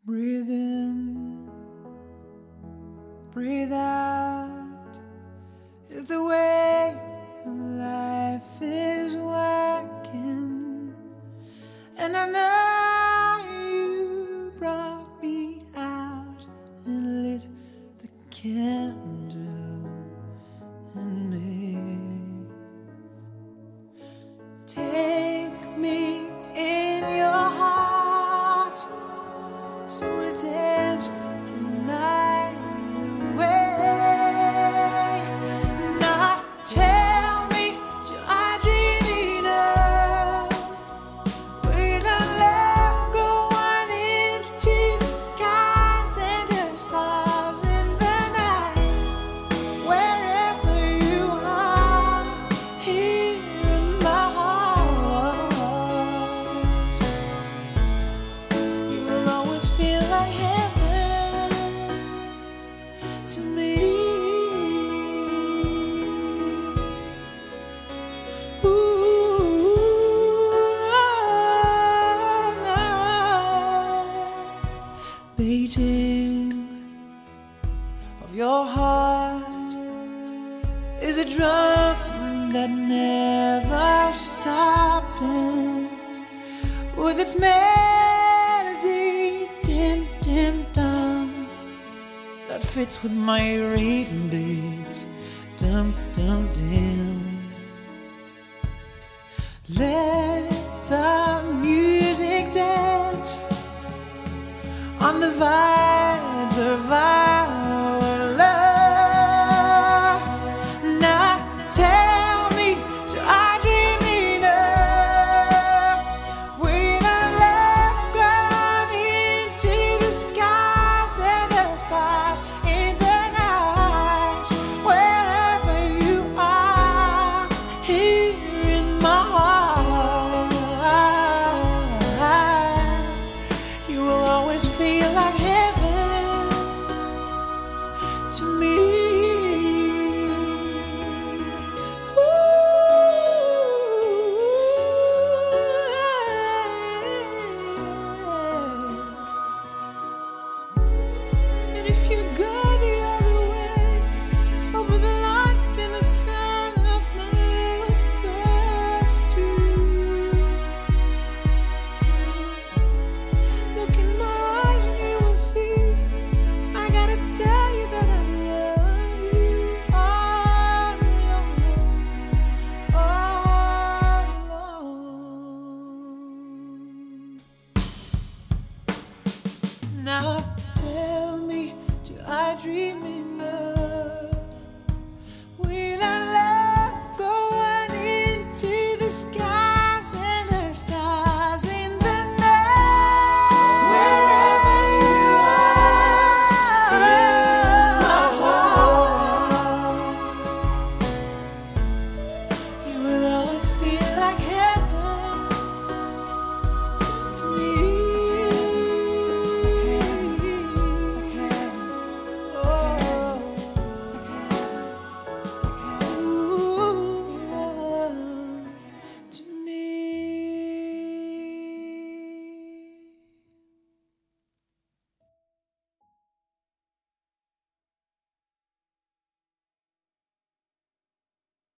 Breathe in, breathe out is the way life is working. And I know you brought me out and lit the candle in me. Take me in your heart, so we dance the night away. Now tell me, do I dream enough? Will I let go on into the skies and the stars in the night? Wherever you are, here in my heart, you will always feel like heaven to me. Beating of your heart is a drum that never stopping, with its melody dim, dim, dum, that fits with my rhythm beats, dum, dum, dim. Let the music dance on the vibes of our love. Now tell me, do I dream enough? Will I let go into the skies and the stars in the night? Wherever you are, here in my heart, you will always feel like heaven to me. And if you go the other way, over the light and the sound of my whispers too, look in my eyes and you will see. I gotta tell you that I love you all alone. Now tell me, do I dream